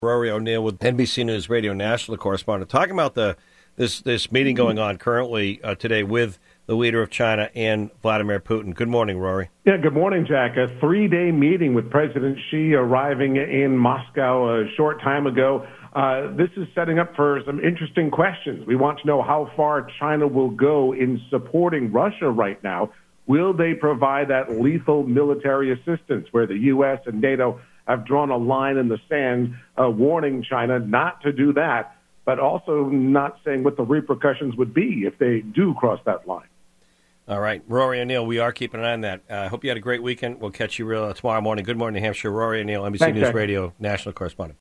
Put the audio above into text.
Rory O'Neill with NBC News Radio national correspondent, talking about this meeting going on currently today with the leader of China and Vladimir Putin. Good morning, Rory. Yeah, good morning, Jack. A 3-day meeting with President Xi arriving in Moscow a short time ago. This is setting up for some interesting questions. We want to know how far China will go in supporting Russia right now. Will they provide that lethal military assistance where the U.S. and NATO have drawn a line in the sand, warning China not to do that, but also not saying what the repercussions would be if they do cross that line. All right. Rory O'Neill, we are keeping an eye on that. I hope you had a great weekend. We'll catch you tomorrow morning. Good morning, New Hampshire. Rory O'Neill, NBC News Radio national correspondent.